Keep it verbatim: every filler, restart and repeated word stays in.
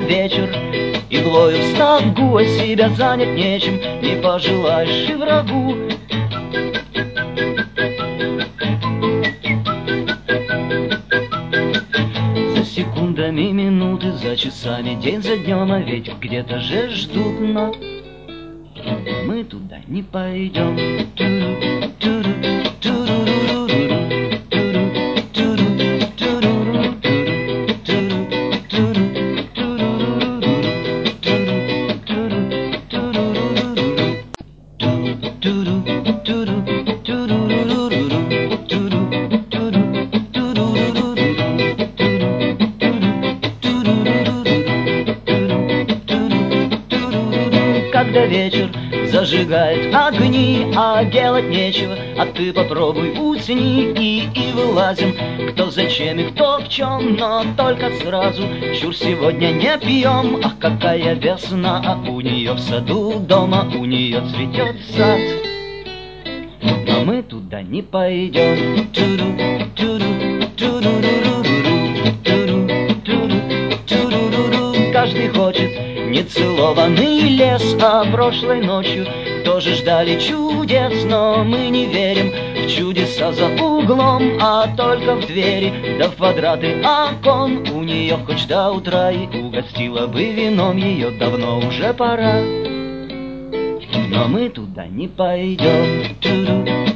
вечер, иглою в стогу, а себя занять нечем, не пожелаешь и врагу. За секундами минуты, за часами, день за днем, а ведь где-то же ждут нас. Мы туда не пойдем. Когда вечер зажигает огни, а делать нечего, а ты попробуй усни. И, и вылазим, кто зачем и кто в чем, но только сразу, чур сегодня не пьем. Ах, какая весна, а у нее в саду дома, у нее цветет сад. Но мы туда не пойдем. Каждый хочет нецелованный лес, а прошлой ночью тоже ждали чудес. Но мы не верим в чудеса за углом, а только в двери, да в квадраты окон. У нее хоть до утра и угостила бы вином, ее давно уже пора. Но мы туда не пойдем.